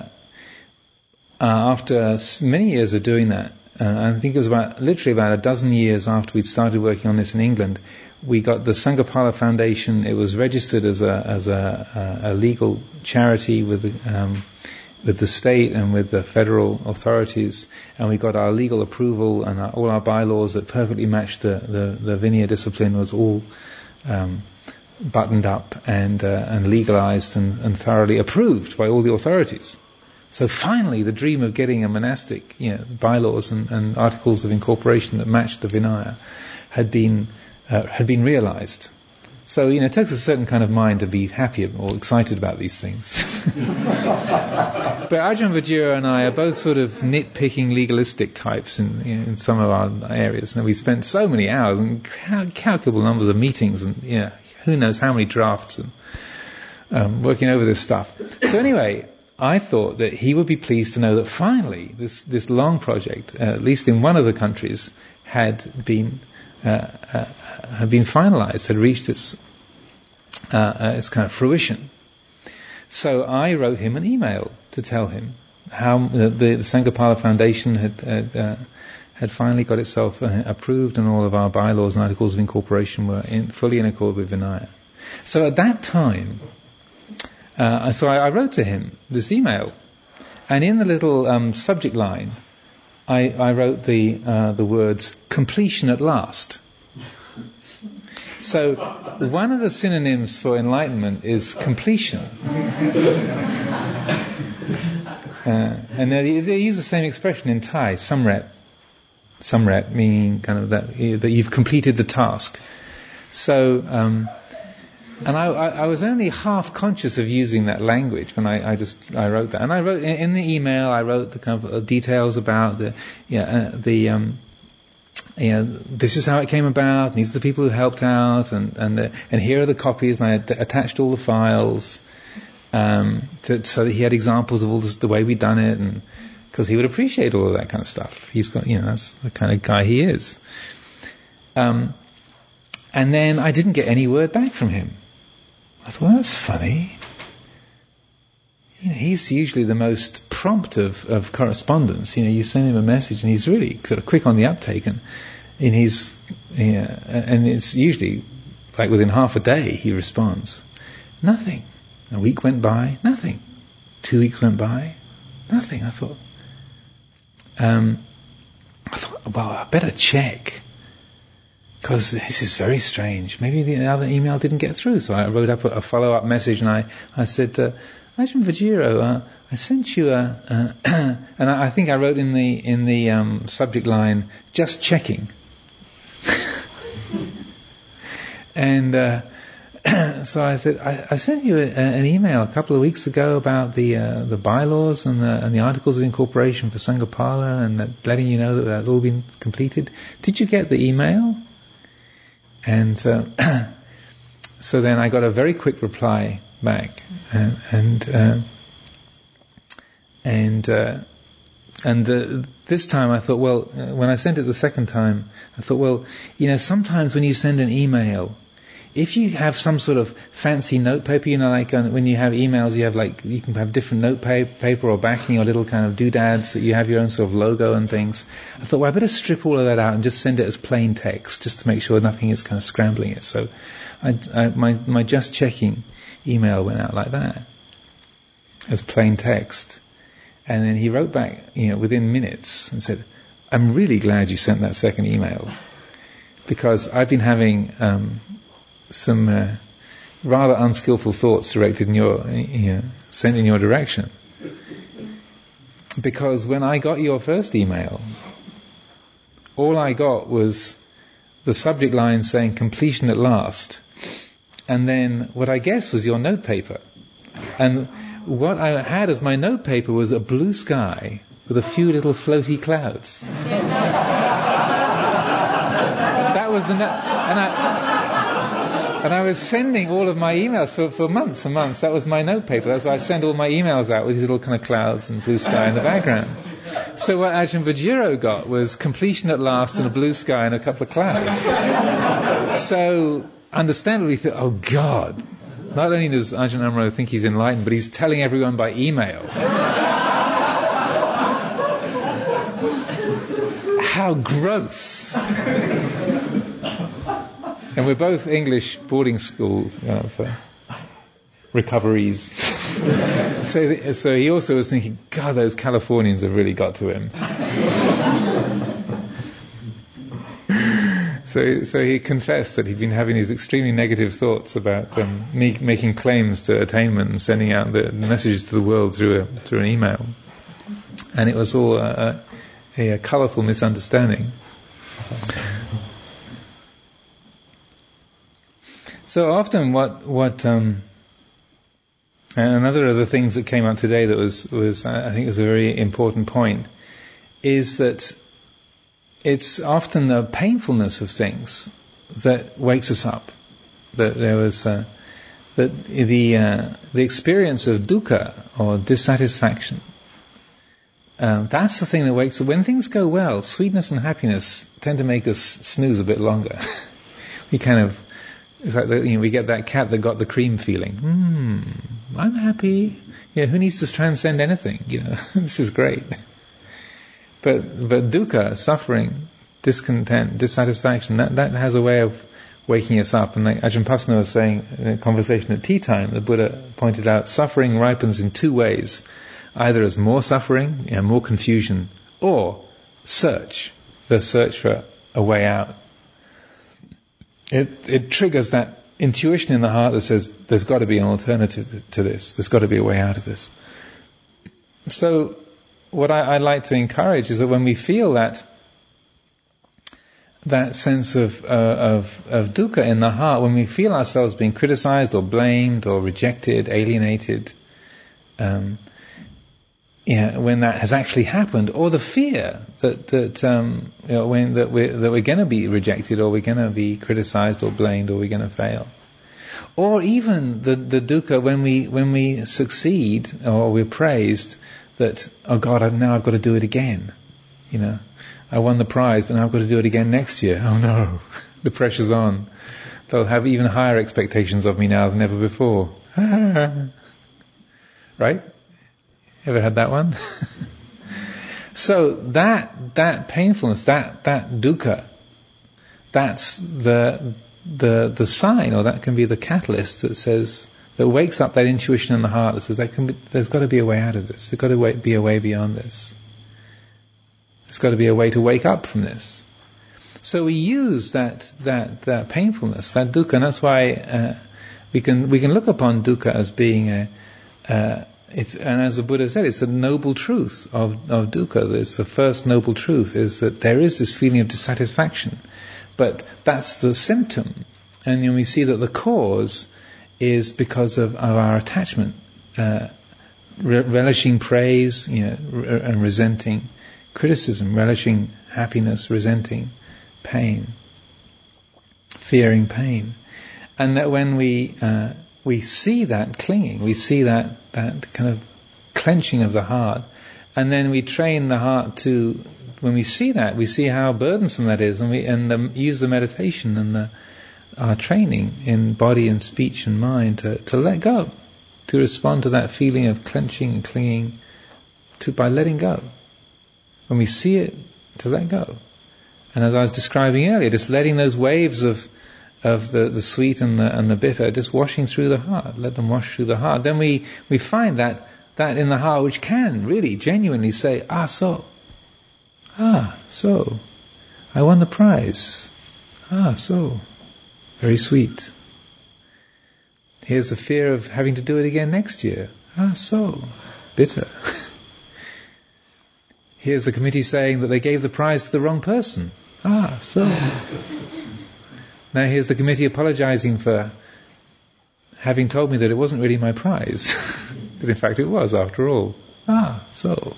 uh, after many years of doing that, uh, I think it was about literally about a dozen years after we'd started working on this in England, we got the Sangapala Foundation. It was registered as a as a, a, a legal charity with the, um, with the state and with the federal authorities, and we got our legal approval, and our, all our bylaws that perfectly matched the the, the Vinaya discipline was all um, buttoned up and uh, and legalized and, and thoroughly approved by all the authorities. So finally, the dream of getting a monastic, you know, bylaws and, and articles of incorporation that matched the Vinaya had been uh, had been realized. So, you know, it takes a certain kind of mind to be happy or excited about these things. But Ajahn Vajira and I are both sort of nitpicking legalistic types in, you know, in some of our areas. And we spent so many hours and cal- calculable numbers of meetings and, you know, who knows how many drafts and um, working over this stuff. So anyway, I thought that he would be pleased to know that finally this, this long project, uh, at least in one of the countries, had been uh, uh, had been finalized, had reached its uh, uh, its kind of fruition. So I wrote him an email to tell him how the, the, the Sangapala Foundation had had, uh, had finally got itself uh, approved, and all of our bylaws and articles of incorporation were in, fully in accord with Vinaya. So at that time, uh, so I, I wrote to him this email, and in the little um, subject line, I, I wrote the uh, the words "completion at last." So one of the synonyms for enlightenment is completion. Uh, and they, they use the same expression in Thai, samret. Samret meaning kind of that, that you've completed the task. So, um, and I, I, I was only half conscious of using that language when I, I just I wrote that. And I wrote in, in the email, I wrote the kind of details about the yeah uh, the um, yeah this is how it came about. These are the people who helped out, and and uh, and here are the copies. And I had attached all the files. Um, to, so that he had examples of all this, the way we'd done it, and because he would appreciate all of that kind of stuff. He's got, you know, that's the kind of guy he is. Um, and then I didn't get any word back from him. I thought, well, that's funny. You know, he's usually the most prompt of, of correspondence. You know, you send him a message and he's really sort of quick on the uptake, and, and he's, yeah, and it's usually like within half a day he responds. Nothing. A week went by, nothing. Two weeks went by, nothing. I thought, um, I thought, well, I better check, because this is very strange. Maybe the other email didn't get through. So I wrote up a, a follow-up message, and I, I said, uh, Ajahn Vajiro, uh, I sent you a, uh, and I, I think I wrote in the in the um, subject line, just checking. and uh, so I said, I, I sent you a, an email a couple of weeks ago about the uh, the bylaws and the, and the articles of incorporation for Sangapala, and that, letting you know that that's all been completed. Did you get the email? And uh, so then I got a very quick reply back, and and uh, and, uh, and uh, this time I thought, well, uh, when I sent it the second time, I thought, well, you know, sometimes when you send an email, if you have some sort of fancy note paper, you know, like uh, when you have emails, you have like, you can have different note pa- paper or backing or little kind of doodads that you have your own sort of logo and things. I thought, well, I better strip all of that out and just send it as plain text, just to make sure nothing is kind of scrambling it. So I, I, my, my just checking email went out like that, as plain text. And then he wrote back, you know, within minutes and said, I'm really glad you sent that second email, because I've been having um, some uh, rather unskillful thoughts directed in your, you know, sent in your direction. Because when I got your first email, all I got was the subject line saying completion at last, and then what I guess was your note paper. And what I had as my note paper was a blue sky with a few little floaty clouds. That was the no- and I and I was sending all of my emails for, for months and months. That was my note paper. That's why I send all my emails out with these little kind of clouds and blue sky in the background. So what Ajahn Vajiro got was completion at last and a blue sky and a couple of clouds. So understandably, thought, oh God. Not only does Ajahn Amaro think he's enlightened, but he's telling everyone by email. How gross! And we're both English boarding school uh, for recoveries. so, so he also was thinking, God, those Californians have really got to him. So, so he confessed that he'd been having these extremely negative thoughts about um, me making claims to attainment and sending out the messages to the world through a, through an email, and it was all a, a, a colourful misunderstanding. So often, what what um, and another of the things that came up today that was was I think was a very important point is that it's often the painfulness of things that wakes us up. That there was uh, that the uh, the experience of dukkha or dissatisfaction. Um, that's the thing that wakes up. When things go well, sweetness and happiness tend to make us snooze a bit longer. we kind of, it's like the, you know, we get that cat that got the cream feeling. Hmm, I'm happy. Yeah, who needs to transcend anything? You know, this is great. But but dukkha, suffering, discontent, dissatisfaction, that, that has a way of waking us up. And like Ajahn Pasna was saying in a conversation at tea time, the Buddha pointed out suffering ripens in two ways. Either as more suffering, you know, more confusion, or search, the search for a way out. It it triggers that intuition in the heart that says, there's got to be an alternative to this, there's got to be a way out of this. So, what I, I like to encourage is that when we feel that that sense of, uh, of of dukkha in the heart, when we feel ourselves being criticized or blamed or rejected, alienated, um, yeah, when that has actually happened, or the fear that that um, you know, when that we're that we're going to be rejected, or we're going to be criticized or blamed, or we're going to fail, or even the the dukkha when we when we succeed or we're praised. That, oh God, now I've got to do it again. You know, I won the prize, but now I've got to do it again next year. Oh no, the pressure's on. They'll have even higher expectations of me now than ever before. Right? Ever had that one? So that that painfulness, that that dukkha, that's the the the sign, or that can be the catalyst that says. That wakes up that intuition in the heart that says, there can be, there's got to be a way out of this. There's got to be a way beyond this. There's got to be a way to wake up from this. So we use that that that painfulness, that dukkha, and that's why uh, we can we can look upon dukkha as being a uh, it's, and as the Buddha said, it's the noble truth of, of dukkha. It's the first noble truth, is that there is this feeling of dissatisfaction. But that's the symptom. And then we see that the cause is because of, of our attachment, uh, re- relishing praise, you know, re- and resenting criticism, relishing happiness, resenting pain, fearing pain. And that when we uh, we see that clinging, we see that, that kind of clenching of the heart, and then we train the heart to, when we see that, we see how burdensome that is, and we and the, use the meditation and the our training in body and speech and mind to, to let go, to respond to that feeling of clenching and clinging, to by letting go. When we see it, to let go. And as I was describing earlier, just letting those waves of of the, the sweet and the and the bitter just washing through the heart, let them wash through the heart. Then we, we find that that in the heart which can really genuinely say, ah, so, ah, so, I won the prize, ah, so, very sweet. Here's the fear of having to do it again next year, ah, so, bitter. Here's the committee saying that they gave the prize to the wrong person, ah, so. Now here's the committee apologizing for having told me that it wasn't really my prize. But in fact it was, after all. Ah, so.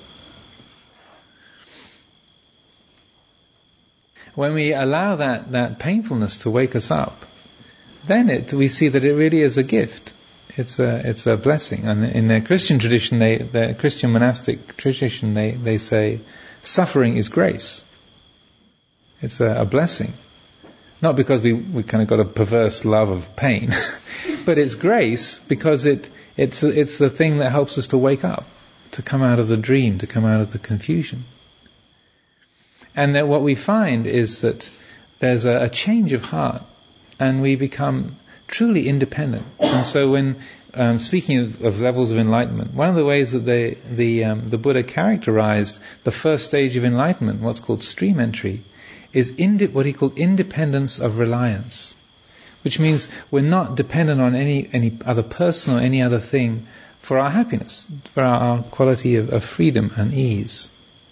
When we allow that, that painfulness to wake us up, then it, we see that it really is a gift. It's a, it's a blessing. And in the Christian tradition, they, the Christian monastic tradition, they, they say, suffering is grace. It's a, a blessing. Not because we, we kind of got a perverse love of pain, but it's grace because it it's it's the thing that helps us to wake up, to come out of the dream, to come out of the confusion. And that what we find is that there's a, a change of heart, and we become truly independent. And so when um, speaking of, of levels of enlightenment, one of the ways that they, the um, the Buddha characterized the first stage of enlightenment, what's called stream entry, is indi- what he called independence of reliance, which means we're not dependent on any any other person or any other thing for our happiness, for our, our quality of, of freedom and ease.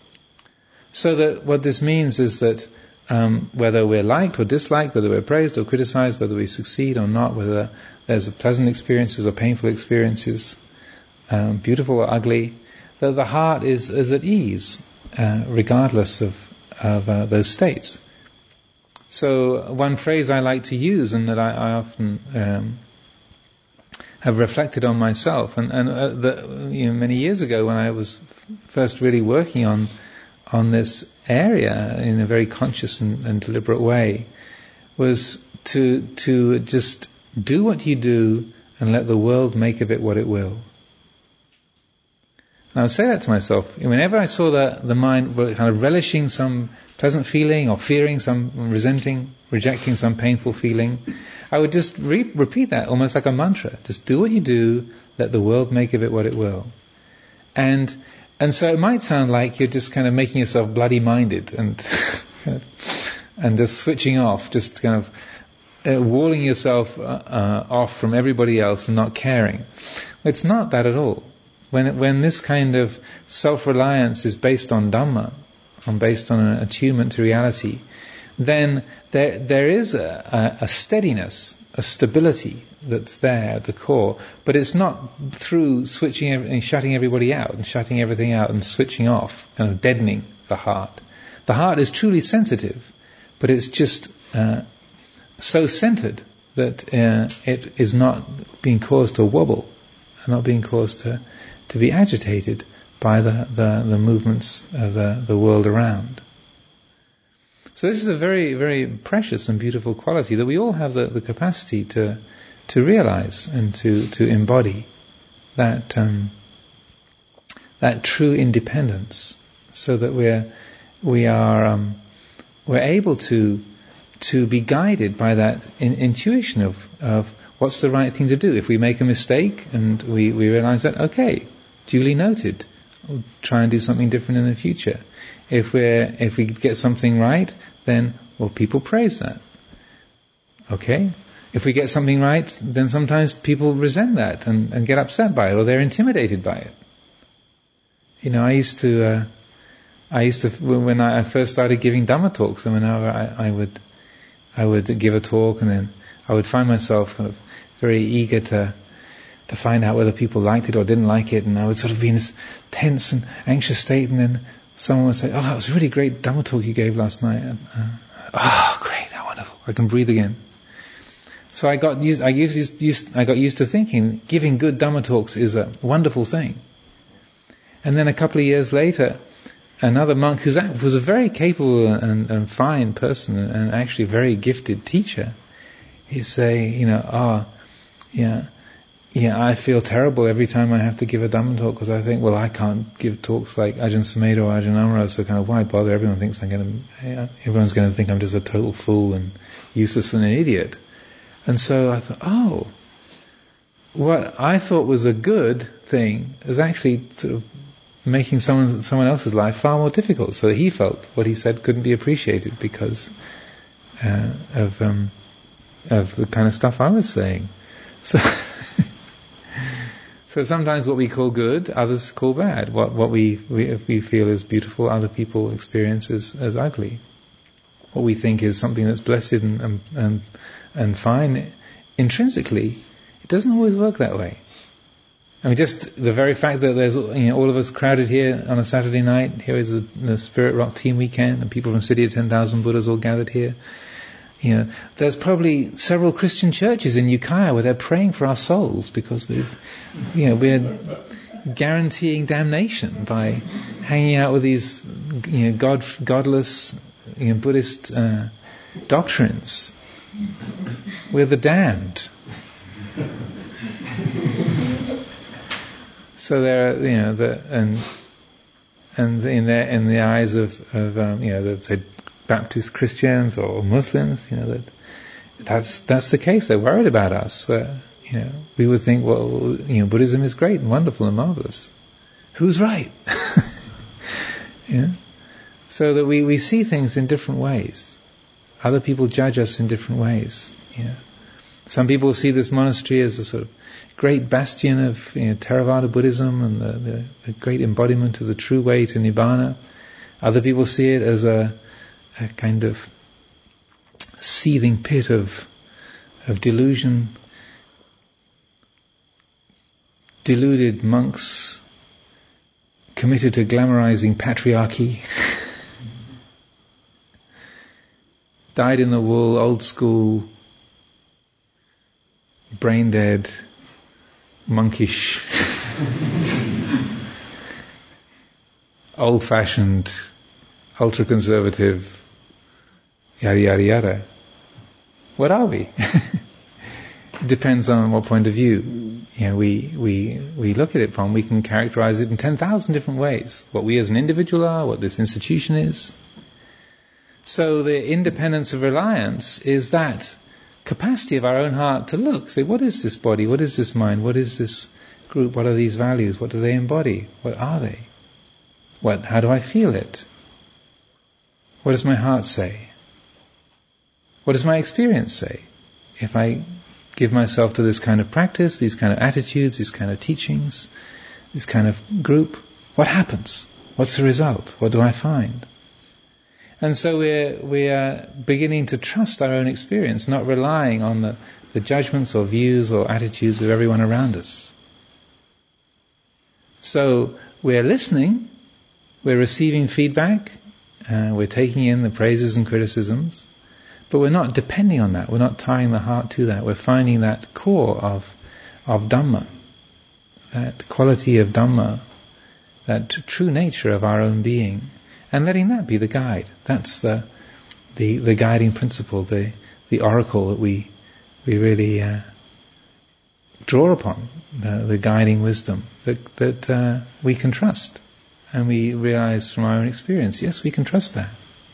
So that what this means is that um, whether we're liked or disliked, whether we're praised or criticized, whether we succeed or not, whether there's pleasant experiences or painful experiences, um, beautiful or ugly, that the heart is, is at ease, uh, regardless of of uh, those states. So one phrase I like to use, and that I, I often um, have reflected on myself, and, and uh, the, you know, many years ago when I was f- first really working on on this area in a very conscious and, and deliberate way, was to to just do what you do and let the world make of it what it will. And I would say that to myself. Whenever I saw the, the mind kind of relishing some pleasant feeling or fearing some, resenting, rejecting some painful feeling, I would just re- repeat that almost like a mantra. Just do what you do, let the world make of it what it will. And and so it might sound like you're just kind of making yourself bloody-minded and and just switching off, just kind of uh, walling yourself uh, uh, off from everybody else and not caring. It's not that at all. When when this kind of self-reliance is based on Dhamma, and based on an attunement to reality, then there there is a, a, a steadiness, a stability that's there at the core. But it's not through switching and shutting everybody out and shutting everything out and switching off, kind of deadening the heart. The heart is truly sensitive, but it's just uh, so centered that uh, it is not being caused to wobble, and not being caused to to be agitated by the, the, the movements of the, the world around. So this is a very, very precious and beautiful quality that we all have the, the capacity to to realize and to, to embody, that um, that true independence, so that we're we are um, we're able to to be guided by that in, intuition of of what's the right thing to do. If we make a mistake and we, we realize that, okay, duly noted, we'll try and do something different in the future. If we're if we get something right, then, well, people praise that. Okay, If we get something right, then sometimes people resent that and, and get upset by it, or they're intimidated by it. You know, I used to, uh, I used to, when I first started giving Dhamma talks, and whenever I, I would, I would give a talk, and then I would find myself kind of very eager to, to find out whether people liked it or didn't like it, and I would sort of be in this tense and anxious state, and then someone would say, "Oh, that was a really great Dhamma talk you gave last night." And, uh, oh, great, how wonderful! I can breathe again. So I got used, I used, used, I got used to thinking giving good Dhamma talks is a wonderful thing. And then a couple of years later, another monk who was a very capable and, and fine person and actually a very gifted teacher, he'd say, you know, oh, yeah, yeah, I feel terrible every time I have to give a Dhamma talk because I think, well, I can't give talks like Ajahn Sumedho or Ajahn Amaro, so kind of why bother? Everyone thinks I'm going to, everyone's going to think I'm just a total fool and useless and an idiot. And so I thought, oh, what I thought was a good thing is actually sort of making someone someone else's life far more difficult. So he felt what he said couldn't be appreciated because uh, of um, of the kind of stuff I was saying. So, so sometimes what we call good, others call bad. What what we, we if we feel is beautiful, other people experience as, as ugly. What we think is something that's blessed and and and, and fine, intrinsically, it doesn't always work that way. I mean, just the very fact that there's, you know, all of us crowded here on a Saturday night, here is a, the Spirit Rock Team weekend, and people from City of ten thousand Buddhas all gathered here. You know, there's probably several Christian churches in Ukiah where they're praying for our souls because we've, you know, we're guaranteeing damnation by hanging out with these, you know, God, godless, you know, Buddhist uh, doctrines. We're the damned. So there, are, you know, the, and and in their in the eyes of, of um, you know, the, say Baptist Christians or Muslims, you know, that that's that's the case. They're worried about us. Where, you know, we would think, well, you know, Buddhism is great and wonderful and marvelous. Who's right? Yeah. So that we, we see things in different ways. Other people judge us in different ways. Yeah. Some people see this monastery as a sort of great bastion of, you know, Theravada Buddhism and the, the, the great embodiment of the true way to Nibbana. Other people see it as a, a kind of seething pit of of delusion, deluded monks committed to glamorizing patriarchy, dyed in the wool, old school, brain dead, monkish, old-fashioned, ultra-conservative, yada yada yada. What are we? It depends on what point of view, you know, we we we look at it from. We can characterize it in ten thousand different ways. What we as an individual are, what this institution is. So the independence of reliance is that capacity of our own heart to look, say, what is this body? What is this mind? What is this group? What are these values? What do they embody? What are they? What? How do I feel it? What does my heart say? What does my experience say? If I give myself to this kind of practice, these kind of attitudes, these kind of teachings, this kind of group, what happens? What's the result? What do I find? And so we're we're beginning to trust our own experience, not relying on the, the judgments or views or attitudes of everyone around us. So we're listening, we're receiving feedback, uh, we're taking in the praises and criticisms, but we're not depending on that. We're not tying the heart to that. We're finding that core of of Dhamma, that quality of Dhamma, that true nature of our own being. And letting that be the guide. That's the the, the guiding principle, the the oracle that we we really uh, draw upon, the, the guiding wisdom that that uh, we can trust, and we realize from our own experience, yes, we can trust that.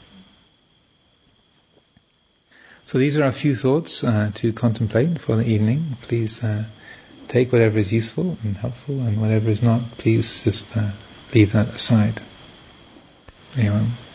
So these are a few thoughts uh, to contemplate for the evening. Please uh, take whatever is useful and helpful, and whatever is not, please just uh, leave that aside. Anyone?